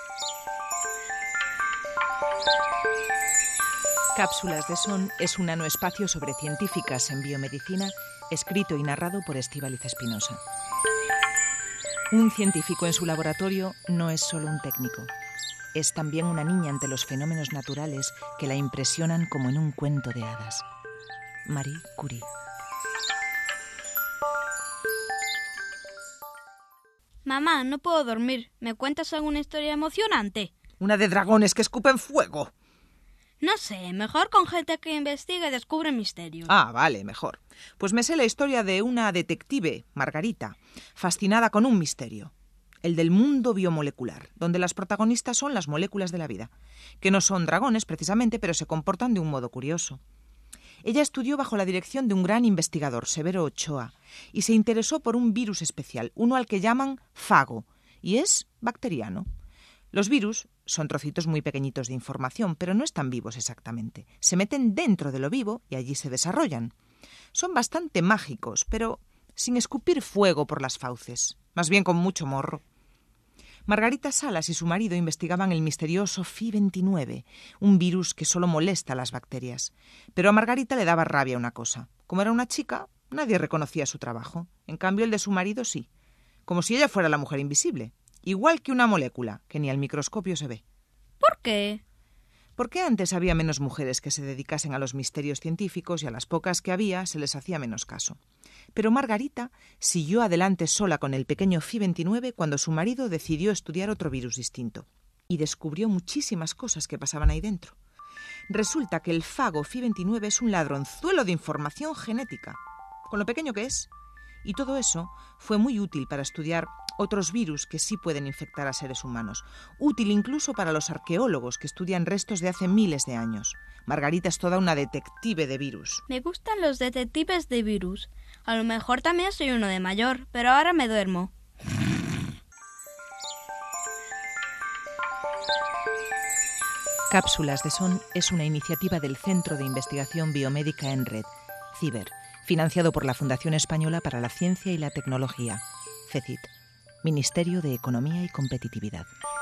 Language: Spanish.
Cápsulas de Son es un nanoespacio sobre científicas en biomedicina, escrito y narrado por Estíbaliz Espinosa. Un científico en su laboratorio no es solo un técnico. Es también una niña ante los fenómenos naturales que la impresionan como en un cuento de hadas. Marie Curie. Mamá, no puedo dormir. ¿Me cuentas alguna historia emocionante? Una de dragones que escupen fuego. No sé, mejor con gente que investiga y descubre misterios. Ah, vale, mejor. Pues me sé la historia de una detective, Margarita, fascinada con un misterio. El del mundo biomolecular, donde las protagonistas son las moléculas de la vida, que no son dragones precisamente, pero se comportan de un modo curioso. Ella estudió bajo la dirección de un gran investigador, Severo Ochoa, y se interesó por un virus especial, uno al que llaman fago, y es bacteriano. Los virus son trocitos muy pequeñitos de información, pero no están vivos exactamente. Se meten dentro de lo vivo y allí se desarrollan. Son bastante mágicos, pero sin escupir fuego por las fauces, más bien con mucho morro. Margarita Salas y su marido investigaban el misterioso Phi-29, un virus que solo molesta a las bacterias. Pero a Margarita le daba rabia una cosa. Como era una chica, nadie reconocía su trabajo. En cambio, el de su marido sí. Como si ella fuera la mujer invisible. Igual que una molécula, que ni al microscopio se ve. ¿Por qué? Porque antes había menos mujeres que se dedicasen a los misterios científicos y a las pocas que había se les hacía menos caso. Pero Margarita siguió adelante sola con el pequeño Phi-29 cuando su marido decidió estudiar otro virus distinto. Y descubrió muchísimas cosas que pasaban ahí dentro. Resulta que el fago Phi-29 es un ladronzuelo de información genética, con lo pequeño que es. Y todo eso fue muy útil para estudiar otros virus que sí pueden infectar a seres humanos. Útil incluso para los arqueólogos que estudian restos de hace miles de años. Margarita es toda una detective de virus. Me gustan los detectives de virus. A lo mejor también soy uno de mayor, pero ahora me duermo. Cápsulas de Son es una iniciativa del Centro de Investigación Biomédica en Red, CIBER, financiado por la Fundación Española para la Ciencia y la Tecnología, FECIT, Ministerio de Economía y Competitividad.